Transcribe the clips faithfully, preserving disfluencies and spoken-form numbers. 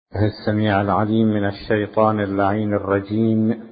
السميع العليم من الشيطان اللعين الرجيم.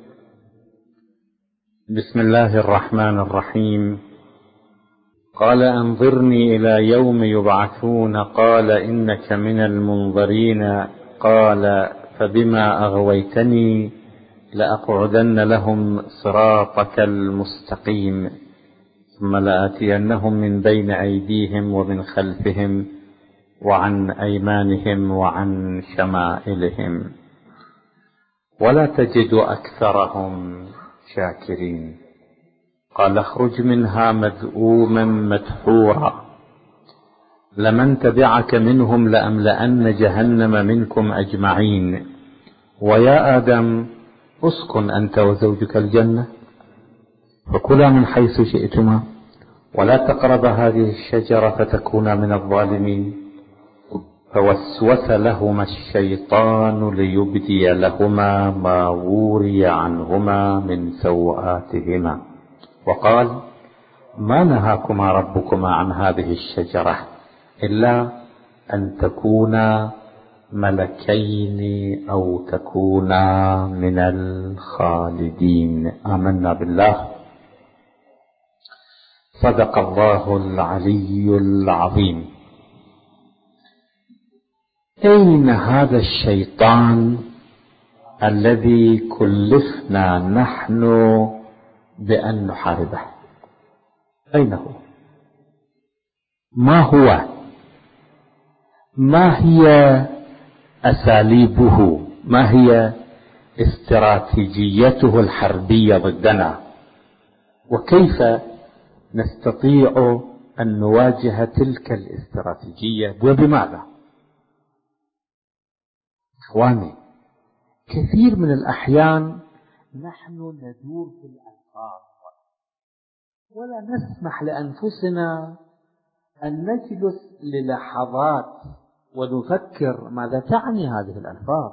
بسم الله الرحمن الرحيم. قال أنظرني إلى يوم يبعثون قال إنك من المنظرين قال فبما أغويتني لأقعدن لهم صراطك المستقيم ثم لآتينهم من بين أيديهم ومن خلفهم وعن أيمانهم وعن شمائلهم ولا تجد أكثرهم شاكرين. قال اخرج منها مذءوما مدحورا لمن تبعك منهم لأملأن جهنم منكم أجمعين. ويا آدم اسكن أنت وزوجك الجنة فكلا من حيث شئتما ولا تقربا هذه الشجرة فتكونا من الظالمين. فوسوس لهما الشيطان ليبدي لهما ما وري عنهما من سوآتهما وقال ما نهاكما ربكما عن هذه الشجرة إلا أن تكونا ملكين أو تكونا من الخالدين. آمنا بالله. صدق الله العلي العظيم. أين هذا الشيطان الذي كلفنا نحن بأن نحاربه؟ أين هو؟ ما هو؟ ما هي أساليبه؟ ما هي استراتيجيته الحربية ضدنا؟ وكيف نستطيع أن نواجه تلك الاستراتيجية وبماذا؟ إخواني، كثير من الأحيان نحن ندور في الألفاظ ولا نسمح لأنفسنا أن نجلس للحظات ونفكر ماذا تعني هذه الألفاظ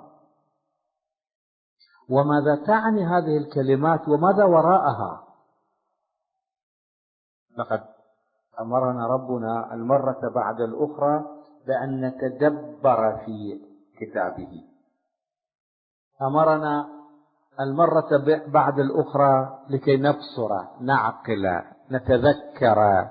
وماذا تعني هذه الكلمات وماذا وراءها. لقد أمرنا ربنا المرة بعد الأخرى بأن نتدبر في كتابه. أمرنا المرة بعد الأخرى لكي نبصر نعقل نتذكر.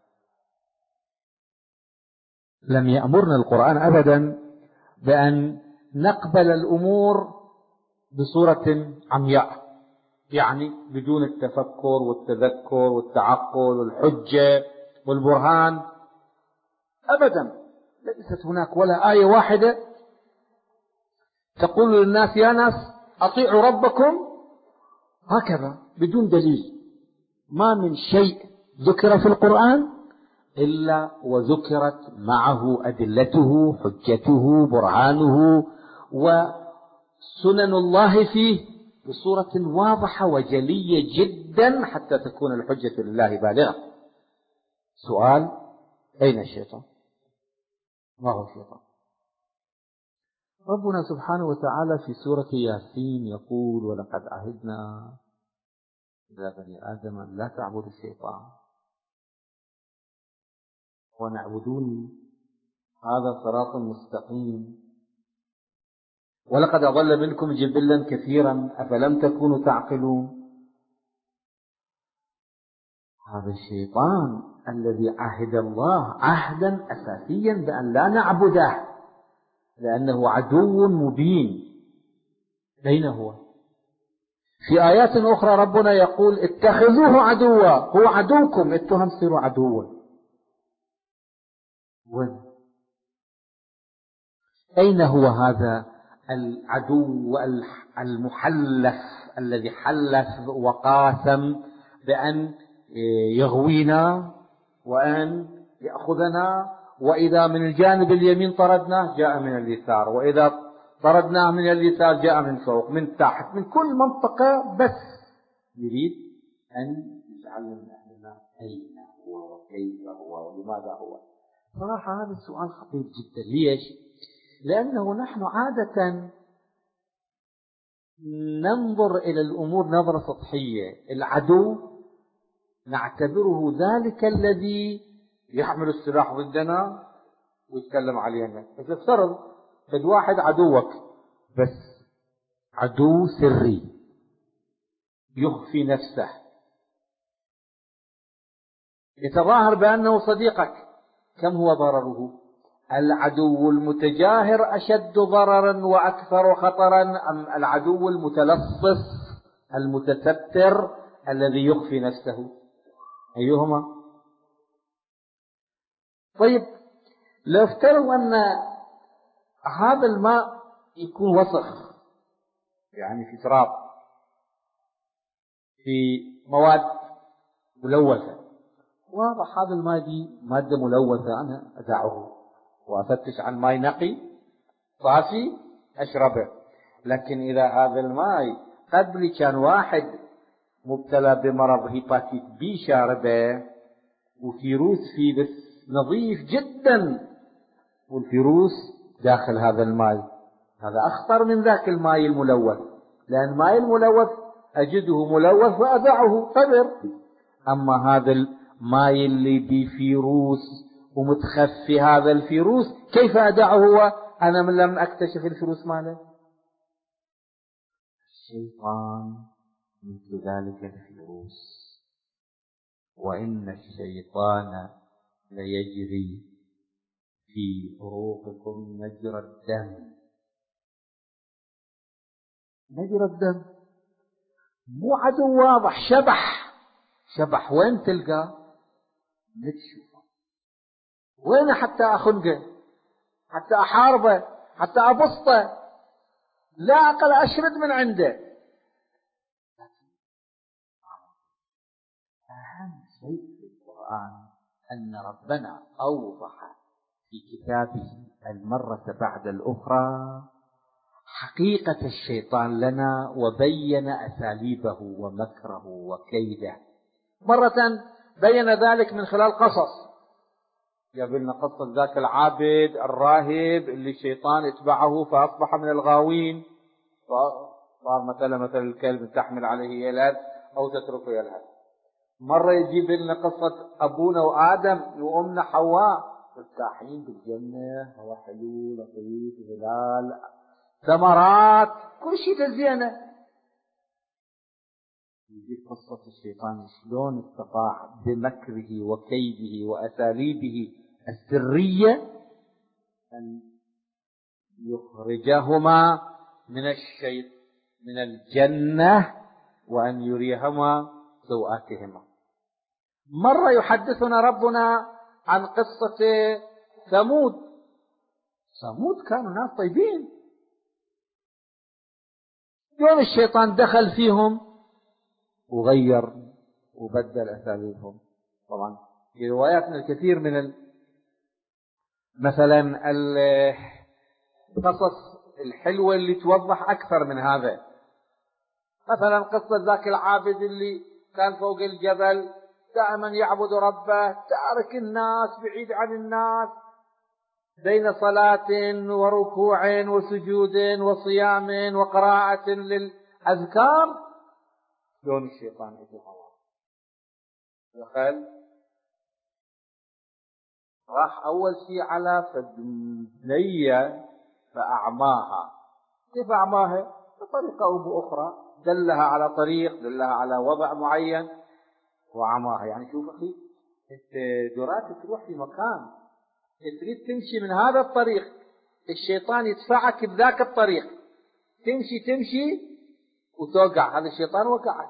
لم يأمرنا القرآن أبدا بأن نقبل الأمور بصورة عمياء، يعني بدون التفكر والتذكر والتعقل والحجة والبرهان أبدا. ليست هناك ولا آية واحدة تقول للناس يا ناس أطيعوا ربكم هكذا بدون دليل. ما من شيء ذكر في القرآن إلا وذكرت معه أدلته حجته برهانه وسنن الله فيه بصورة واضحة وجلية جدا حتى تكون الحجة لله بالغة. سؤال: أين الشيطان؟ ما هو الشيطان؟ ربنا سبحانه وتعالى في سورة ياسين يقول ولقد عهدنا إلى بني آدم أن لا تعبدوا الشيطان ونعبدوني هذا صراط مستقيم ولقد أضل منكم جبلا كثيرا أفلم تكونوا تعقلون. هذا الشيطان الذي عهد الله عهدا أساسيا بأن لا نعبده لأنه عدو مبين. أين هو؟ في آيات أخرى ربنا يقول اتخذوه عدوا، هو عدوكم اتهم صيروا عدوا. وين؟ أين هو هذا العدو المحلف الذي حلف وقاسم بأن يغوينا وأن يأخذنا، وإذا من الجانب اليمين طردناه جاء من اليسار، وإذا طردناه من اليسار جاء من فوق من تحت من كل منطقة، بس يريد أن يجعلنا أهلنا أين هو وكيف هو ولماذا هو. صراحة هذا السؤال خطير جدا. ليش؟ لأنه نحن عادة ننظر إلى الأمور نظرة سطحية. العدو نعتبره ذلك الذي يحمل السلاح ضدنا ويتكلم علينا. بس افترض فد واحد عدوك بس عدو سري يخفي نفسه، يتظاهر بأنه صديقك، كم هو ضرره؟ العدو المتجاهر أشد ضررا وأكثر خطرا أم العدو المتلصص المتستر الذي يخفي نفسه؟ أيهما؟ طيب لو افترض أن هذا الماء يكون وسخ، يعني في تراب، في مواد ملوثة، واضح هذا الماء دي مادة ملوثة، أنا أدعه وأفتش عن ماء نقي صافي أشربه. لكن إذا هذا الماء قبل كان واحد مبتلى بمرض هيباتيت بي شاربه وفيروس فيه بس نظيف جدا، والفيروس داخل هذا الماء، هذا أخطر من ذاك الماء الملوث، لأن الماء الملوث أجده ملوث وأدعه فبر. أما هذا الماء اللي بفيروس ومتخفي هذا الفيروس كيف أدعه وأنا من لم أكتشف الفيروس ماله؟ الشيطان مثل ذلك الفيروس، وإن الشيطان ليجري في عروقكم مجرى الدم. مجرى الدم مو عدو واضح، شبح. شبح وين تلقاه؟ نتشوفه وين حتى أخنقه، حتى أحاربه، حتى أبسطه، لا أقل أشرد من عنده. أهم شيء في القرآن أن ربنا أوضح في كتابه المرة بعد الأخرى حقيقة الشيطان لنا، وبين أساليبه ومكره وكيده. مرة بين ذلك من خلال قصص، جاب لنا قصة ذاك العابد الراهب اللي الشيطان اتبعه فأصبح من الغاوين، صار مثلا مثل الكلب تحمل عليه يلهث أو تتركه يلهث. مرة يجيب لنا قصة أبونا وآدم وأمنا حواء مرتاحين بالجنة، هو حلو لطيف ظلال ثمرات كل شيء تزينه. يجيب قصة الشيطان شلون استطاع بمكره وكيده وأساليبه السرية أن يخرجهما من الشيط من الجنة وأن يريهما سوآتهما. مرة يحدثنا ربنا عن قصة ثمود. ثمود كانوا ناس طيبين، يوم الشيطان دخل فيهم وغير وبدل أساليبهم. طبعا في رواياتنا الكثير من ال... مثلا القصص الحلوة اللي توضح أكثر من هذا. مثلا قصة ذاك العابد اللي كان فوق الجبل دائما يعبد ربه، تارك الناس بعيد عن الناس، بين صلاة وركوع وسجود وصيام وقراءة للأذكار. شلون الشيطان يجي هوا دخل، راح أول شيء على فدنية فأعماها. كيف أعماها؟ بطريقة أو بأخرى، دلها على طريق، دلها على وضع معين وعماها. يعني شوف أخي، أنت درات تروح في مكان تريد تمشي من هذا الطريق، الشيطان يدفعك بذاك الطريق، تمشي تمشي وتوقع، هذا الشيطان وقعك.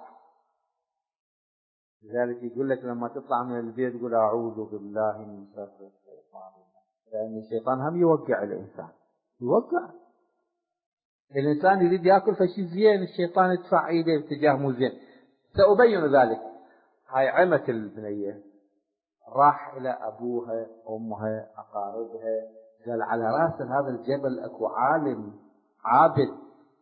لذلك يقول لك لما تطلع من البيت قل أعوذ بالله من شر الشيطان، لأن الشيطان هم يوقع الإنسان، يوقع الإنسان يريد يأكل فشي زين، الشيطان يدفع إيده باتجاه مو زين. سأبين ذلك. هاي عمت البنية، راح إلى أبوها أمها أقاربها، قال على رأس هذا الجبل أكو عالم عابد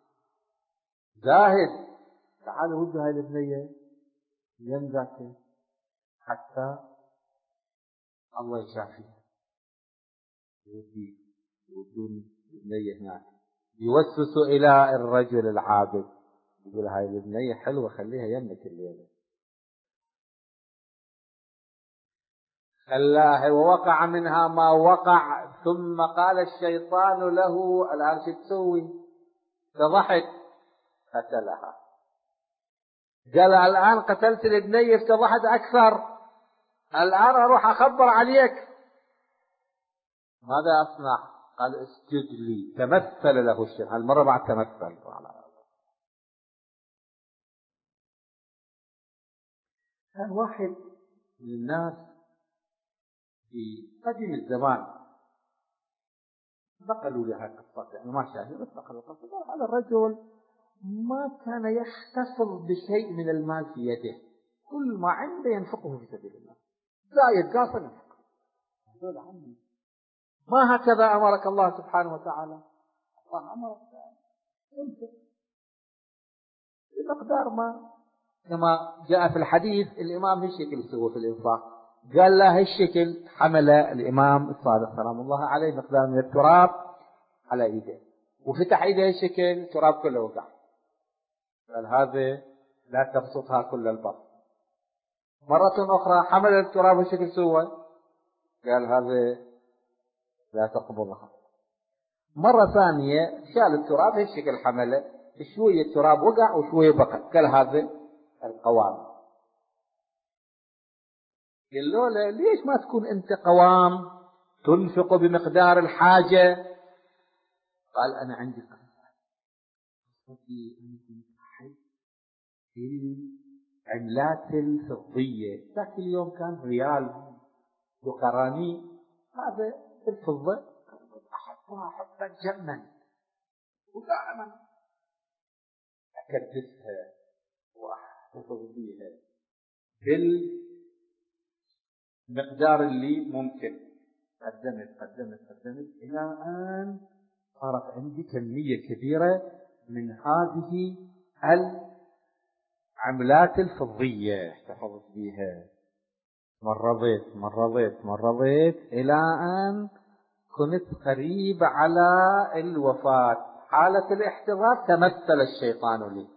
زاهد، تعالوا ودوا هاي البنية يم ذاك حتى الله يشافيها. يودي يودون البنية هناك، يوسوسوا إلى الرجل العابد، يقول هاي البنية حلوة خليها يمك الليلة. كلا ووقع منها ما وقع. ثم قال الشيطان له الآن شو تسوي؟ فضحك قتلها. قال الآن قتلت البنية افتضحت أكثر، الآن أروح أخبر عليك، ماذا أصنع؟ قال اسجد لي. تمثل له الشيطان، هالمرة بعد تمثل. كان واحد من الناس في قديم الزمان نقلوا لها قصة، يعني ما شاهدوا بس نقلوا قصة. هذا الرجل ما كان يحتفظ بشيء من المال في يده، كل ما عنده ينفقه في سبيل الله، زايد قاصر ينفقه. هذول عمي ما هكذا أمرك الله سبحانه وتعالى. الله أمرك انفق بمقدار ما، كما جاء في الحديث الإمام هالشكل سوى في الإنفاق. قال له هالشكل حمل الإمام الصادق سلام الله عليه مقدار من التراب على إيده، وفتح إيده هالشكل، التراب كله وقع. قال هذا لا تبسطها كل البسط. مرة أخرى حمل التراب هالشكل سوى، قال هذا لا تقبضها. مرة ثانية شال التراب هالشكل حمله، شوية التراب وقع وشوية بقى، قال هذا القوام. قال له ليش ما تكون أنت قوام تنفق بمقدار الحاجة؟ قال أنا عندي قصة قصتي أن كنت أحب في العملات الفضية. ذاك اليوم كان ريال وقراني، هذا الفضة أحبها حبا جما، ودائما أكدسها وأحتفظ بها بالمقدار اللي ممكن. قدمت قدمت قدمت إلى أن صارت عندي كمية كبيرة من هذه العملات الفضية احتفظت بها. مرضت مرضت مرضت إلى أن كنت قريب على الوفاة. حالة الاحتضار تمثل الشيطان لي.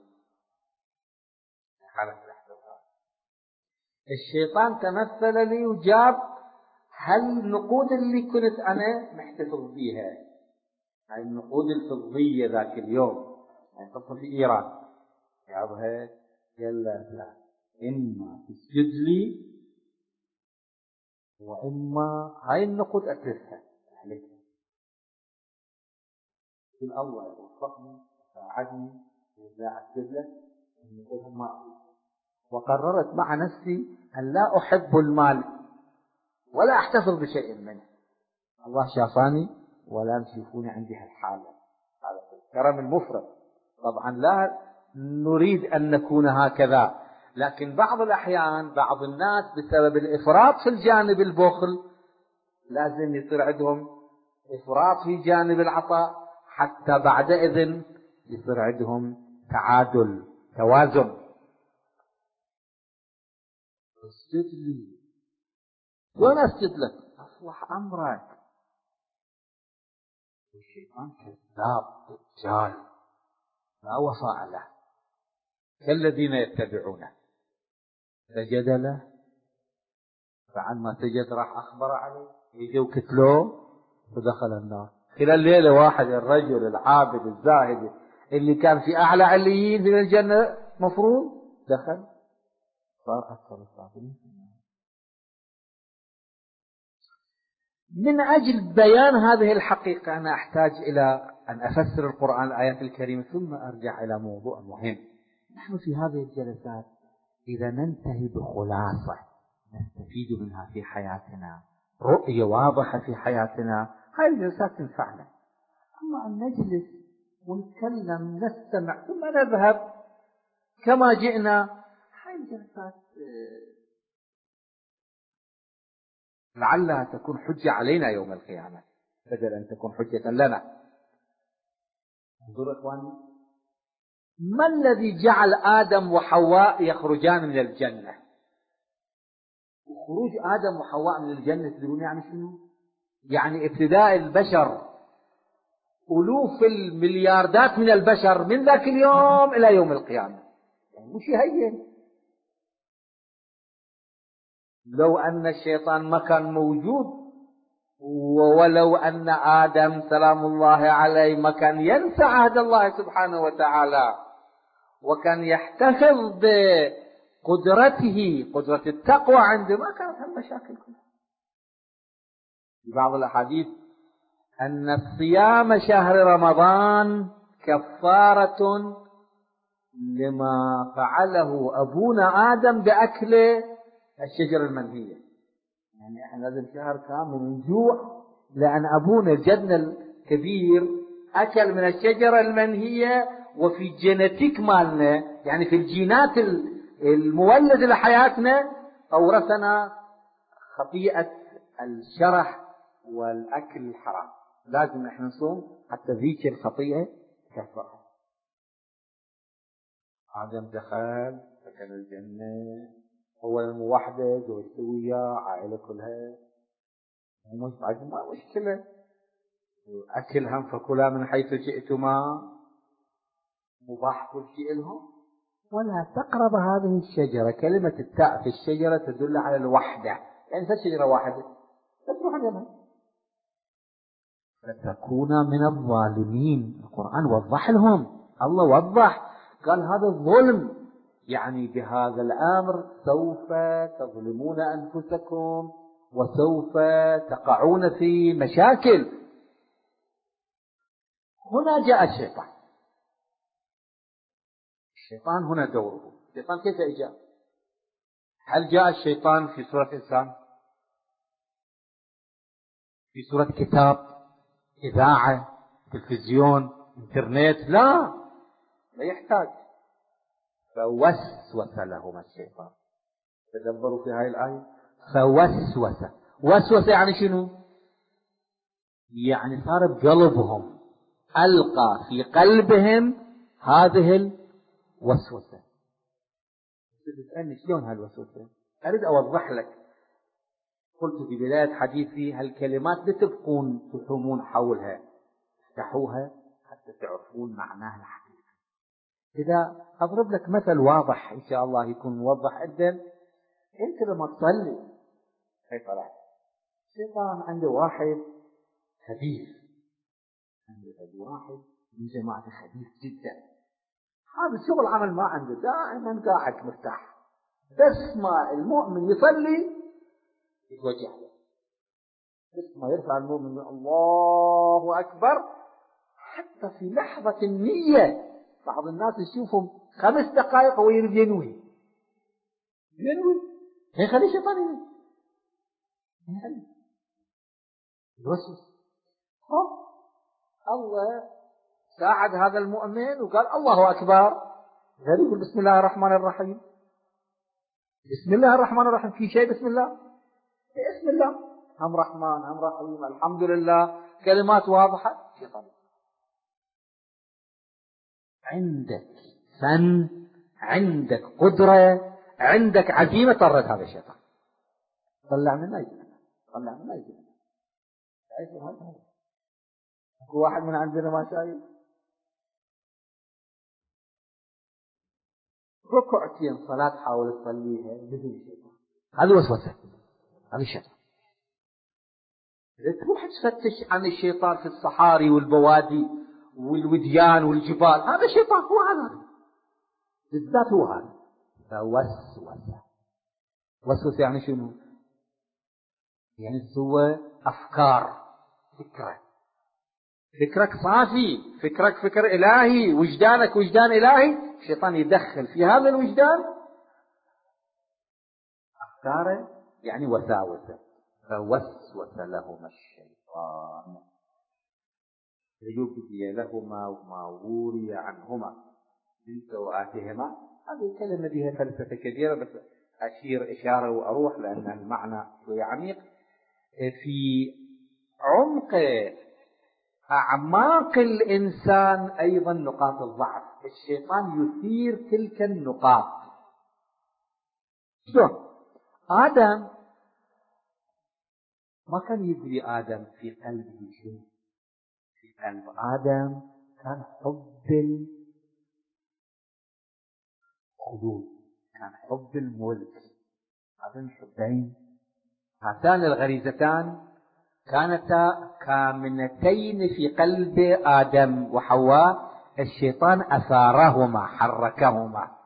حالة الاحتضار الشيطان تمثل لي وجاب هالنقود اللي كنت أنا محتفظ بيها، هاي النقود الفضية ذاك اليوم، يعني قصة في إيران جابها. قال لا لا، إما تسجد لي وإما هاي النقود أتلفها عليك. قل الله يوفقني وساعدني وإذا أسجد لك النقود ما أريد. وقررت مع نفسي أن لا أحب المال ولا أحتفظ بشيء منه. الله شافاني ولا يشوفوني عندي هالحالة، هذا الكرم المفرط. طبعا لا نريد أن نكون هكذا، لكن بعض الأحيان بعض الناس بسبب الإفراط في الجانب البخل لازم يصير عندهم إفراط في جانب العطاء، حتى بعدئذ يصير عندهم تعادل توازن. اسجد لي، وين أسجد لك؟ أصلح أمرك. الشيطان كذاب دجال لا وفاء له. كالذين يتبعونه سجد له، بعد ما سجد راح أخبر عليه، يجوا كتلوه ودخل النار. خلال ليلة واحد الرجل العابد الزاهد اللي كان في أعلى عليين في الجنة مفروض دخل صار أكثر الصابرين. من أجل بيان هذه الحقيقة أنا أحتاج إلى أن أفسر القرآن الآيات الكريمة ثم أرجع إلى موضوع مهم. نحن في هذه الجلسات إذا ننتهي بخلاصة نستفيد منها في حياتنا، رؤية واضحة في حياتنا، هذه الجلسات تنفعنا. أما أن نجلس ونتكلم نستمع ثم نذهب كما جئنا، هذه الجلسات لعلها تكون حجة علينا يوم القيامة بدل أن تكون حجة لنا. انظروا إخواني، ما الذي جعل آدم وحواء يخرجان من الجنة؟ وخروج آدم وحواء من الجنة تدرون يعني شنو؟ يعني ابتداء البشر، ألوف الملياردات من البشر من ذاك اليوم إلى يوم القيامة، يعني مش هين. لو أن الشيطان ما كان موجود، ولو أن آدم سلام الله عليه ما كان ينسى عهد الله سبحانه وتعالى وكان يحتفظ بقدرته، قدرة التقوى عنده، ما كانت هالمشاكل كلها. في بعض الأحاديث أن الصيام شهر رمضان كفارة لما فعله أبونا آدم بأكل الشجرة المنهية. يعني احنا هذا الشهر كامل نجوع لأن أبونا جدنا الكبير أكل من الشجرة المنهية، وفي جيناتيك مالنا، يعني في الجينات المولد لحياتنا، أورثنا خطيئة الشرح والأكل الحرام. لازم احنا نصوم حتى ذيك الخطيئة تكفرها. آدم دخل سكن الجنة، أولا وحده زوجته وياه عائلة كلها، مش بعد ما مشكلة، أكل هم فكلا من حيث شئتما، مباح كل شيء لهم، ولا تقرب هذه الشجرة. كلمة التاء في الشجرة تدل على الوحدة، يعني شجرة واحدة بس واحدة منها فتكون من الظالمين. القرآن وضح لهم، الله وضح قال هذا الظلم، يعني بهذا الأمر سوف تظلمون أنفسكم وسوف تقعون في مشاكل. هنا جاء الشيطان. الشيطان هنا دوره. الشيطان كيف جاء؟ هل جاء الشيطان في صورة إنسان، في صورة كتاب، إذاعة، تلفزيون، إنترنت؟ لا، لا يحتاج. فوسوس لهما الشيطان. تدبروا في هاي الآية، فوسوس. وسوس يعني شنو؟ يعني صار بقلبهم، ألقى في قلبهم هذه الوسوسة. تسألني شلون هالوسوسة؟ أريد أوضح لك. قلت في بداية حديثي هالكلمات لا تبقون تحومون حولها، افتحوها حتى تعرفون معناها الحقيقي. إذا أضرب لك مثل واضح إن شاء الله يكون موضح جدا. أنت لما تصلي في صلاة، الشيطان عنده واحد خبيث، عنده واحد من جماعة خبيث جدا، هذا الشغل عمل ما عنده، دائما قاعد مرتاح، بس ما المؤمن يصلي يتوجه له، بس ما يرفع المؤمن الله أكبر، حتى في لحظة النية بعض الناس يشوفهم خمس دقائق ويريد ينوي ينوي يخلي الشيطان ينوي يخلي يوسوس. الله ساعد هذا المؤمن وقال الله أكبر، غير يقول بسم الله الرحمن الرحيم. بسم الله الرحمن الرحيم في شيء بسم الله؟ بسم الله، هم رحمن هم رحيم، الحمد لله، كلمات واضحة. شيطان عندك فن، عندك قدرة، عندك عزيمة، طرد هذا الشيطان، طلع من ما يجي، طلع من ما يجي. شايف هذا؟ اكو واحد من عندنا ما شايف؟ ركعتين صلاة حاول تصليها بدون شيطان، هذا وسوسة، هذا الشيطان. تروح تفتش عن الشيطان في الصحاري والبوادي والوديان والجبال، هذا الشيطان، هو هذا بالذات، هو هذا. فوسوس. وسوس يعني شنو؟ يعني سوى أفكار، فكرة، فكرك صافي، فكرك فكر إلهي، وجدانك وجدان إلهي، الشيطان يدخل في هذا الوجدان أفكاره، يعني وساوسه. فوسوس لهما الشيطان ليبدي لهما ما وري عنهما من سوآتهما. هذه الكلمة بها فلسفة كبيرة، بس أشير إشارة وأروح لأن المعنى شوية عميق. في عمق أعماق الإنسان أيضا نقاط الضعف، الشيطان يثير تلك النقاط. شلون؟ آدم ما كان يدري آدم في قلبه شيء. في قلب آدم كان حب الخلود، كان حب الملك، هذين الحبين هاتان الغريزتان كانتا كامنتين في قلب آدم وحواء، الشيطان أثارهما، حركهما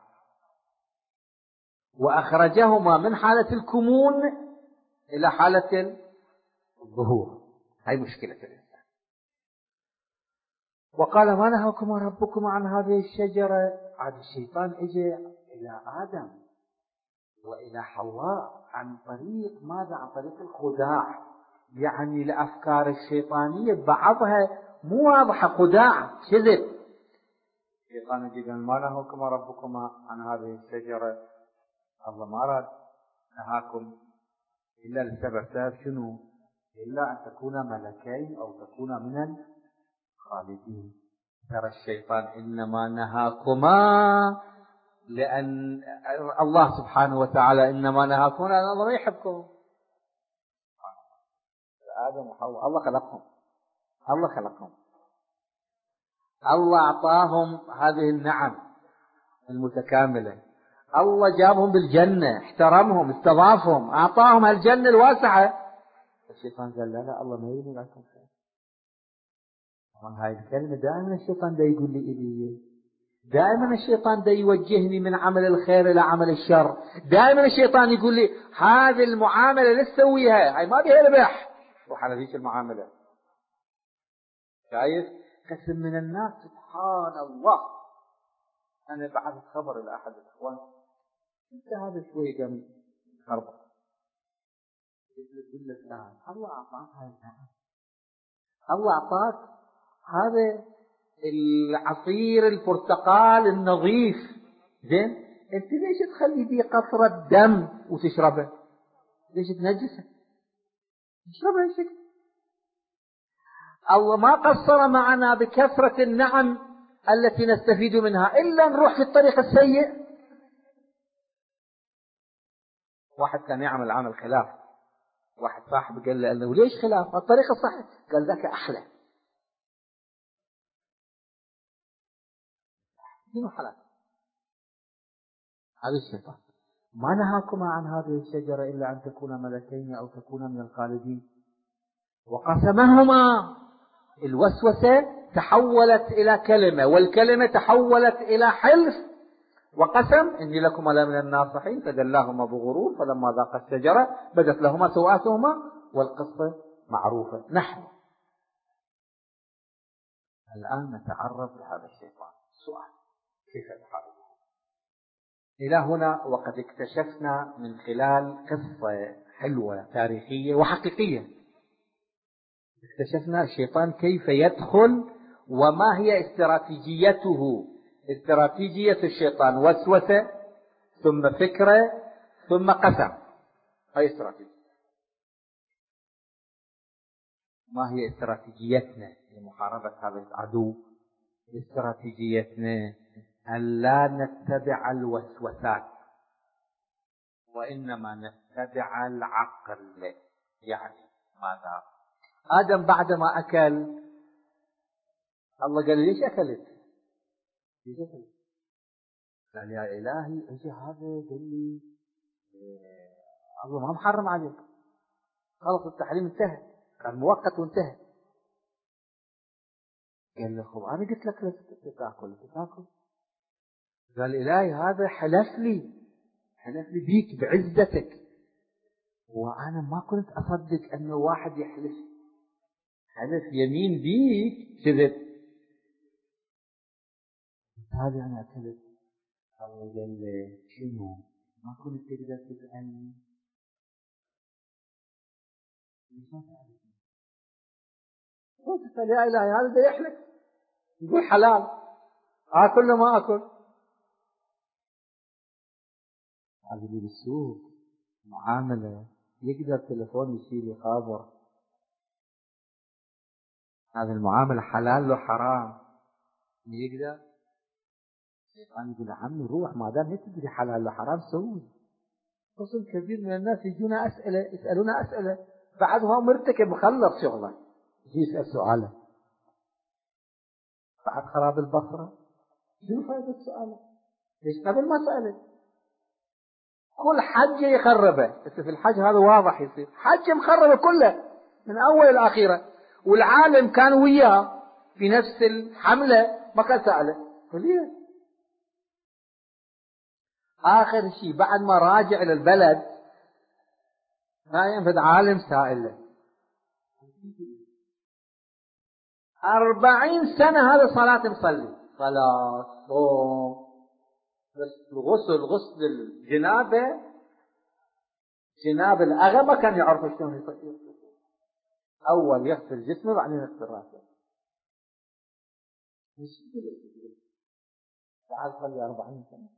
وأخرجهما من حالة الكمون إلى حالة الظهور. هاي مشكلة الإنسان. وقال ما نهاكم ربكم عن هذه الشجرة. عاد الشيطان اجى إلى آدم وإلى حواء عن طريق ماذا؟ عن طريق الخداع. يعني الأفكار الشيطانية بعضها مو واضحة، خداع، كذب. الشيطان يجي قال ما نهاكم ربكم عن هذه الشجرة. الله ما أراد نهاكم إلا لسبب، سبب شنو؟ إلا أن تكون ملكين أو تكون من الخالدين. ترى الشيطان إنما نهاكما لأن الله سبحانه وتعالى إنما نهاكما لأن الله ما يحبكم. آدم وحواء الله خلقهم، الله خلقهم، الله أعطاهم هذه النعم المتكاملة، الله جابهم بالجنة، احترمهم، استضافهم، أعطاهم الجنة الواسعة. الشيطان قال لا لا الله ما يريد لكم خير. هاي الكلمة دائما الشيطان دا يقول لي إلي، دائما الشيطان دا يوجهني من عمل الخير إلى عمل الشر. دائما الشيطان يقول لي هذه المعاملة لا تسويها، هاي ما بيها ربح، روح على ذيك المعاملة. شايف قسم من الناس سبحان الله. أنا بعثت خبر إلى أحد الإخوان، أنت هذا شوي قام خربط، يقول لك لا الله أعطاك هاي النعم، الله أعطاك هذا العصير البرتقال النظيف، زين أنت ليش تخلي دي قطرة دم وتشربه؟ ليش تنجسه؟ تشربه هالشكل. الله ما قصر معنا بكثرة النعم التي نستفيد منها إلا نروح في الطريق السيء. واحد كان يعمل عمل خلاف، واحد صاحب قال له أنه ليش خلاف؟ الطريقة الصحيحة. قال ذاك أحلى. دينه حلال. هذا الشيطان ما نهاكما عن هذه الشجرة إلا أن تكونا ملكين أو تكونا من الخالدين. وقسمهما، الوسوسة تحولت إلى كلمة، والكلمة تحولت إلى حلف، وقسم إني لكما لمن الناصحين، فدلاهما بغرور فلما ذاقا الشجرة بدت لهما سوآتهما والقصة معروفة. نحن الآن نتعرض لهذا الشيطان. سؤال كيف نحاربه؟ إلى هنا وقد اكتشفنا من خلال قصة حلوة تاريخية وحقيقية، اكتشفنا الشيطان كيف يدخل وما هي استراتيجيته. استراتيجية الشيطان وسوسة ثم فكرة ثم قسم. هاي استراتيجية. ما هي استراتيجيتنا لمحاربة هذا العدو؟ استراتيجيتنا أن لا نتبع الوسوسات وإنما نتبع العقل. يعني ماذا؟ آدم بعدما أكل الله قال ليش أكلت؟ ليش أكلت؟ قال يا إلهي إيش هذا؟ قال لي إيه الله ما محرم عليك، خلص التحريم انتهى، كان مؤقت وانتهى. قال له خب أنا قلت لك لا تأكل تأكل. قال إلهي هذا حلف لي، حلف لي بيك بعزتك، وأنا ما كنت أصدق أنه واحد يحلف حلف يمين بيك كذب. هذا أنا أكلت. الله قال لي شنو؟ ما كنت تقدر تسألني؟ ليش ما سألتني؟ قلت يا إلهي هذا ده يحلف يقول حلال، آكل له ما آكل. هذا اللي بالسوق معاملة يقدر تلفون يشيل يخابر، هذه المعاملة حلال له حرام يقدر. الشيطان يقول عمي روح ما دام انت تدري حلال له حرام سوي. قسم كثير من الناس يجونا أسئلة يسألونا أسئلة بعدها مرتكب مخلص شغله يجي يسأل سؤاله بعد خراب البصرة. شنو فائدة سؤاله؟ ليش قبل ما سأله؟ كل حجة يخربه. بس في الحج هذا واضح يصير حجة مخربة كله من أول الأخيرة، والعالم كان وياه في نفس الحملة ما كان سأله فليه. آخر شيء بعد ما راجع للبلد ما ينفذ عالم سائله أربعين سنة هذا صلاة مصلي، صلاة صوم، بس الغسل غسل الجنابة جناب الأغى ما كان يعرف شلون يصير. أول يغسل جسمه بعدين يغسل راسه. مش كذا تعال صلي أربعين سنة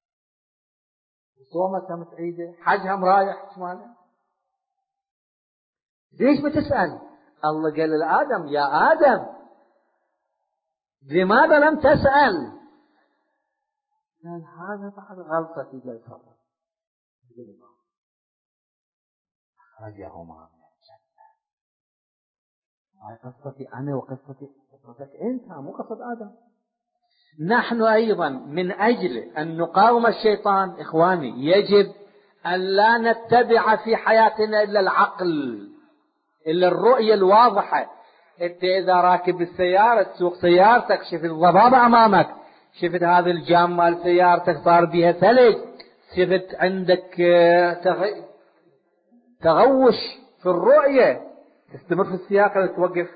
وصومك هم تعيده، حجها مرايح شماله. ليش بتسأل؟ الله قال لآدم يا آدم لماذا لم تسأل؟ قال هذا بعد غلطتي للفضل أخرجهما من الجنة. هاي قصتي أنا وقصتي قصتك أنت مو قصة آدم. نحن أيضا من أجل أن نقاوم الشيطان إخواني يجب أن لا نتبع في حياتنا إلا العقل، إلا الرؤية الواضحة. أنت إذا راكب السيارة تسوق سيارتك شفت الضبابة أمامك، شفت هذا الجام مال سيارتك صار بها ثلج، شفت عندك تغوش في الرؤية، تستمر في السياقة وتوقف.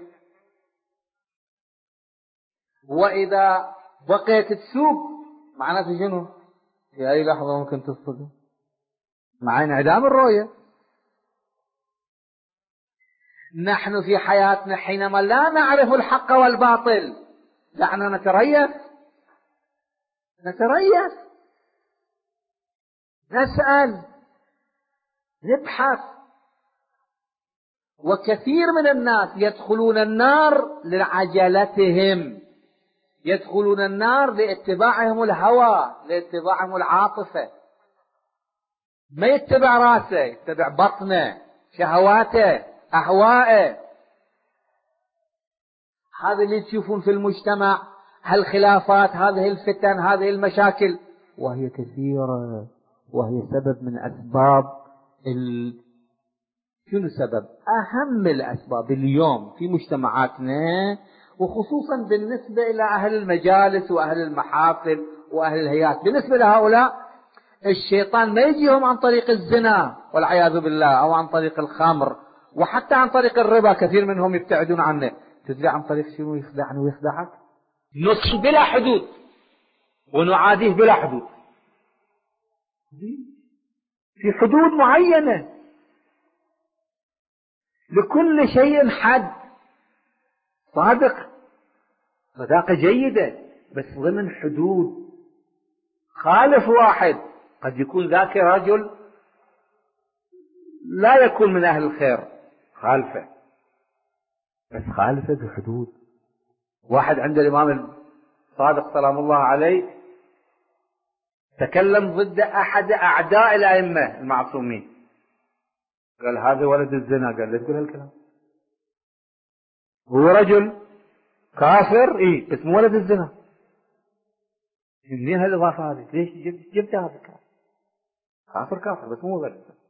وإذا بقيت تسوق معناته شنو؟ في أي لحظة ممكن تصطدم مع انعدام الرؤية. نحن في حياتنا حينما لا نعرف الحق والباطل دعنا نتريث نتريث نسأل نبحث. وكثير من الناس يدخلون النار لعجلتهم، يدخلون النار لاتباعهم الهوى، لاتباعهم العاطفة. ما يتبع راسه، يتبع بطنه، شهواته، أهواءه. هذا اللي تشوفون في المجتمع، هالخلافات، هذه الفتن، هذه المشاكل، وهي كثيرة، وهي سبب من أسباب ال... شنو سبب؟ أهم الأسباب اليوم في مجتمعاتنا، وخصوصا بالنسبة إلى أهل المجالس وأهل المحافل وأهل الهيئات. بالنسبة لهؤلاء الشيطان ما يجيهم عن طريق الزنا والعياذ بالله، أو عن طريق الخمر، وحتى عن طريق الربا كثير منهم يبتعدون عنه. تدري عن طريق شنو يخدعني ويخدعك؟ نص بلا حدود ونعاديه بلا حدود، في حدود معينة لكل شيء حد. صادق، صداقة جيدة بس ضمن حدود. خالف واحد قد يكون ذاك رجل لا يكون من أهل الخير، خالفه بس خالفه بحدود. واحد عند الإمام الصادق سلام الله عليه تكلم ضد أحد أعداء الأئمة المعصومين، قال هذا ولد الزنا. قال لا تقول هالكلام، هو رجل كافر إيه بس مو ولد الزنا. منين هالإضافة هذه؟ ليش جبت جبت هذا الكلام؟ كافر كافر بس مو ولد الزنا.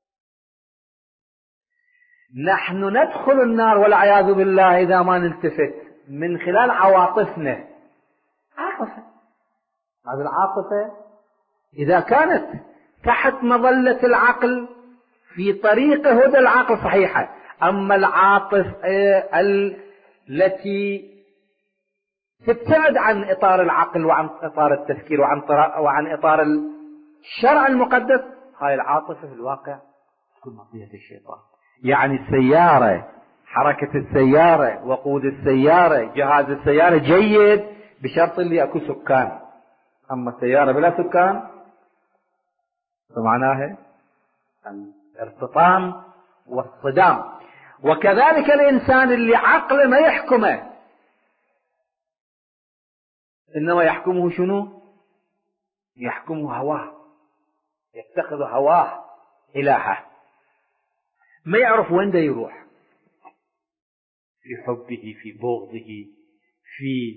نحن ندخل النار والعياذ بالله إذا ما نلتفت من خلال عواطفنا. عاطفة، هذه العاطفة إذا كانت تحت مظلة العقل في طريق هدى العقل صحيحة. أما العاطفة التي تبتعد عن إطار العقل وعن إطار التفكير وعن, وعن إطار الشرع المقدس، هاي العاطفة في الواقع تكون مطية الشيطان. يعني السيارة، حركة السيارة، وقود السيارة، جهاز السيارة جيد بشرط اللي أكو سكان. أما السيارة بلا سكان فمعناها الارتطام والصدام. وكذلك الإنسان اللي عقله ما يحكمه، إنما يحكمه شنو؟ يحكمه هواه، يتخذ هواه إلهه، ما يعرف وين دا يروح، في حبه، في بغضه، في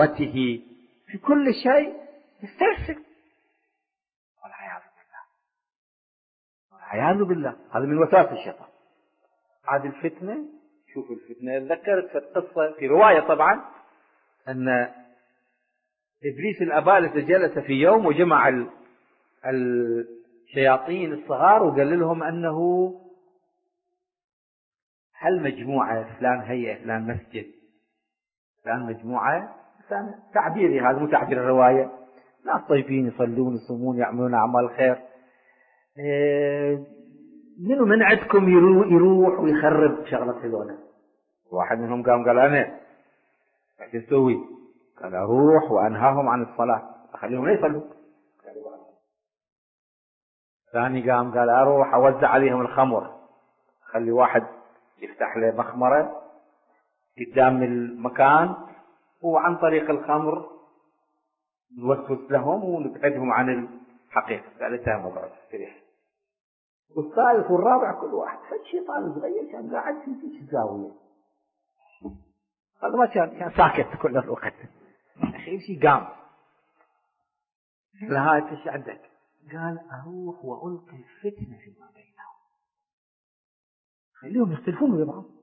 عداوته، في كل شيء يسترسل والعياذ بالله. عياذ بالله. هذا من وسواس الشيطان. هذه الفتنة. شوف الفتنة، ذكرت في القصة في رواية طبعا أن إبليس الأبالسة جلس في يوم وجمع الشياطين الصغار وقال لهم أنه هل مجموعة فلان هيئة فلان مسجد فلان مجموعة، تعبيري هذا مو تعبير الرواية، ناس طيبين يصلون يصومون يعملون أعمال خير، منو من عندكم يروح ويخرب شغلة هذولا؟ واحد منهم قام قال أنا ايش تسوي؟ قال أروح وأنهاهم عن الصلاة أخليهم لا يصلوا. ثاني قام قال أروح أوزع عليهم الخمر، خلي واحد يفتح له مخمرة قدام المكان وعن طريق الخمر نوسوس لهم ونبعدهم عن الحقيقة. قال انتهى الموضوع استريح. والثالث والرابع كل واحد فد شيطان صغير كان قاعد في ذيك الزاوية، هذا ما كان كان ساكت كل الوقت. أخي شيء قام قال هاي ايش عندك؟ قال أروح وألقي الفتنة فيما بينهم، خليهم يختلفون ويا بعض.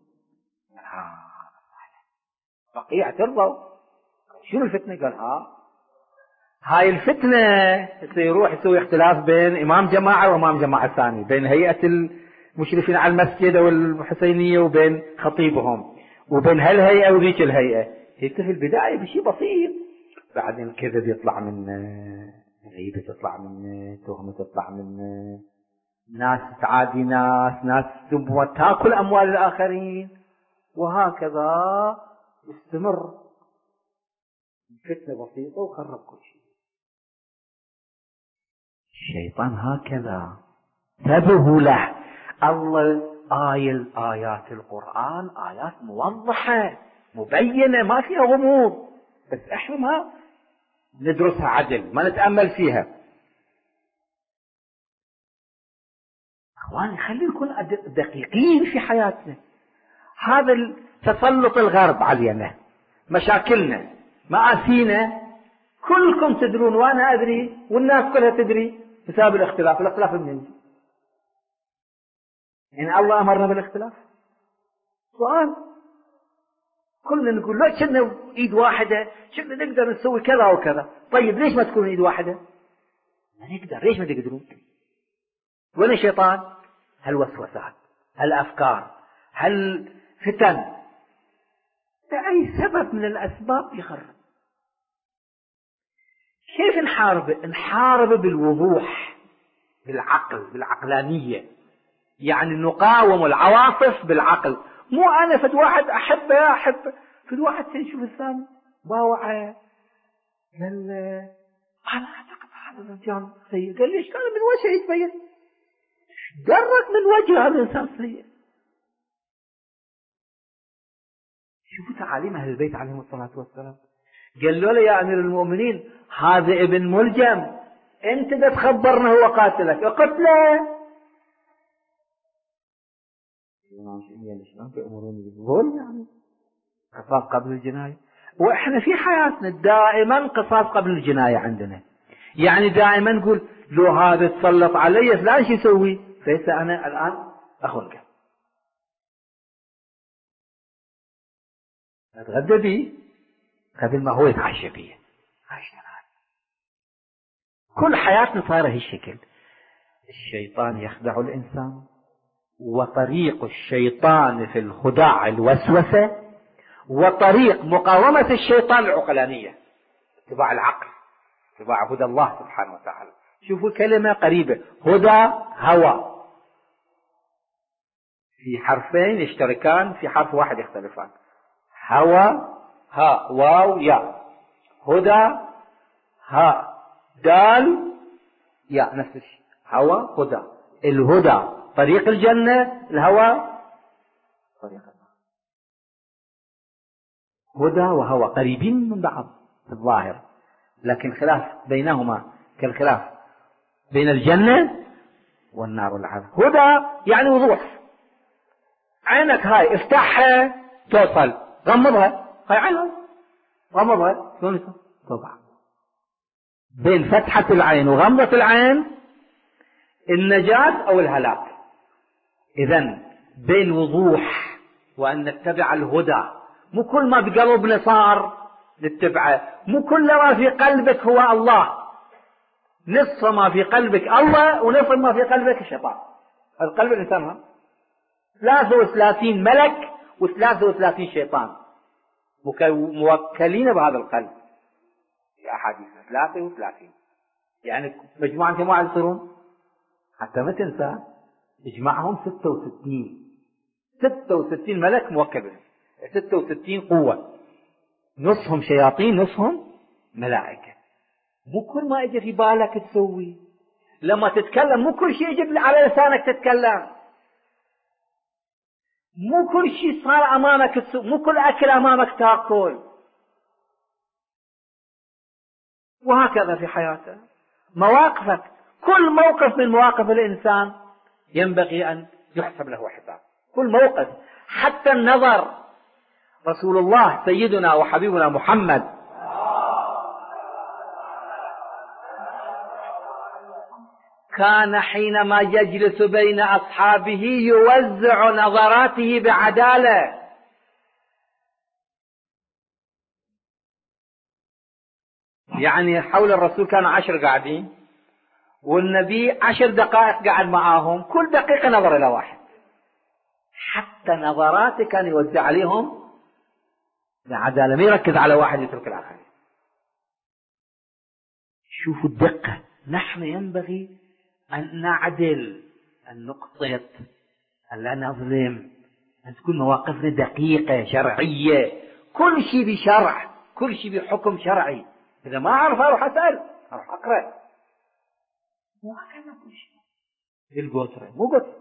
بقية اعترضوا، شنو الفتنة؟ قال ها هاي الفتنة يروح يسوي اختلاف بين إمام جماعة وإمام جماعة ثاني، بين هيئة المشرفين على المسجد والحسينية وبين خطيبهم، وبين هالهيئة وذيك الهيئة. هي في البداية بشيء بسيط، بعدين الكذب يطلع منه، غيبة تطلع منه، تهمة تطلع منه، ناس تعادي ناس، ناس تاكل أموال الآخرين، وهكذا يستمر. فتنة بسيطة وخرب كل شيء. الشيطان هكذا انتبهوا له. الله آية آيات القرآن آيات موضحة مبينة ما فيها غموض، بس احنا ما ندرسها عدل، ما نتأمل فيها. اخواني خلينا نكون دقيقين في حياتنا. هذا تسلط الغرب علينا، مشاكلنا، مآسينا، كلكم تدرون وانا ادري والناس كلها تدري بسبب الاختلاف. الاختلاف منين؟ يعني الله امرنا بالاختلاف؟ سؤال. كلنا نقول لا كنا ايد واحدة، كنا نقدر نسوي كذا وكذا. طيب ليش ما تكون ايد واحدة؟ ما نقدر. ليش ما تقدرون؟ وين الشيطان؟ هالوسوسات، هالافكار، هالفتن، بأي سبب من الاسباب يخرب. كيف نحارب؟ نحارب بالوضوح، بالعقل، بالعقلانية. يعني نقاوم العواطف بالعقل. مو أنا فد واحد أحبه يا أحبه، فد واحد تنشوف الثاني باوعه قال أنا أعتقد هذا الرجال سيء. قال ليش؟ قال من وجهه يتبين، درك من وجه هذا الإنسان سيء. شوفوا تعاليم أهل البيت عليهم الصلاة والسلام. قالوا له يا أمير المؤمنين هذا ابن ملجم، أنت دا تخبرنا هو قاتلك، اقتله. شلون تأمروني بالظلم؟ يعني قصاص قبل الجناية. وإحنا في حياتنا دائما قصاص قبل الجناية عندنا. يعني دائما نقول لو هذا تسلط علي فلان شو يسوي؟ فليس أنا الآن أخلقه أتغدى بي قبل ما هو يتعشى بي. كل حياتنا صار هالشكل. الشيطان يخدع الإنسان، وطريق الشيطان في الخداع الوسوسة، وطريق مقاومة الشيطان العقلانية، اتباع العقل، اتباع هدى الله سبحانه وتعالى. شوفوا كلمة قريبة، هدى هوى، في حرفين يشتركان في حرف واحد يختلفان. هوى ها واو يا، هدى ها دال يا، نفس الشيء. هوى هدى. الهدى طريق الجنة، الهوى طريق النار. هدى وهوى قريبين من بعض في الظاهر، لكن خلاف بينهما كالخلاف بين الجنة والنار والعذاب. هدى يعني وضوح، عينك هاي افتحها توصل، غمضها هاي عينها غمضها شلون توضح. بين فتحة العين وغمضة العين النجاة أو الهلاك. إذن بين وضوح وأن نتبع الهدى، مو كل ما بقلبنا صار نتبعه، مو كل ما في قلبك هو الله، نصف ما في قلبك الله ونصف ما في قلبك الشيطان. هذا قلب الإنسان ها ثلاثة وثلاثين ملك وثلاثة وثلاثين شيطان موكلين بهذا القلب في أحاديث ثلاثة وثلاثين، يعني مجموعة كم واحد يصيرون حتى ما تنسى اجمعهم ستة وستين ستة وستين ملك موكل بهم، ستة وستين قوة، نصهم شياطين نصهم ملائكة. مو كل ما اجى في بالك تسوي، لما تتكلم مو كل شيء يجي على لسانك تتكلم، مو كل شيء صار امامك تسوي، مو كل اكل امامك تاكل، وهكذا في حياته مواقفك. كل موقف من مواقف الانسان ينبغي ان يحسب له حساب، كل موقف، حتى النظر. رسول الله سيدنا وحبيبنا محمد كان حينما يجلس بين أصحابه يوزع نظراته بعدالة، يعني حول الرسول كان عشر قاعدين والنبي عشر دقائق قاعد معاهم، كل دقيقة نظر إلى واحد، حتى نظراته كان يوزع عليهم بعدالة، ما يركز على واحد يترك الآخرين. شوفوا الدقة. نحن ينبغي أن نعدل، أن نقسط، أن لا نظلم، أن تكون مواقفنا دقيقة شرعية، كل شيء بشرع، كل شيء بحكم شرعي. إذا ما أعرف أروح أسأل، أروح أقرأ، وهكذا كل شيء بالقطرة مو قطر.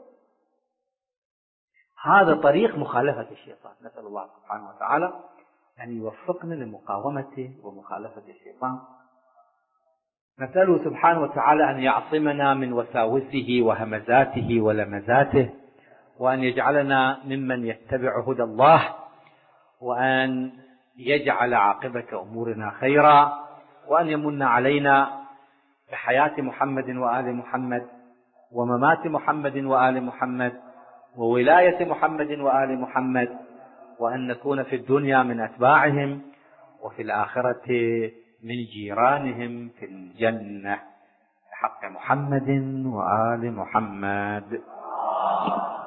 هذا طريق مخالفة الشيطان. نسأل الله سبحانه وتعالى أن يوفقنا لمقاومته ومخالفة الشيطان. نسأله سبحانه وتعالى أن يعصمنا من وساوسه وهمزاته ولمزاته، وأن يجعلنا ممن يتبع هدى الله، وأن يجعل عاقبة أمورنا خيرا، وأن يمن علينا بحياة محمد وآل محمد، وممات محمد وآل محمد، وولاية محمد وآل محمد، وأن نكون في الدنيا من أتباعهم، وفي الآخرة من جيرانهم في الجنة، بحق محمد وآل محمد.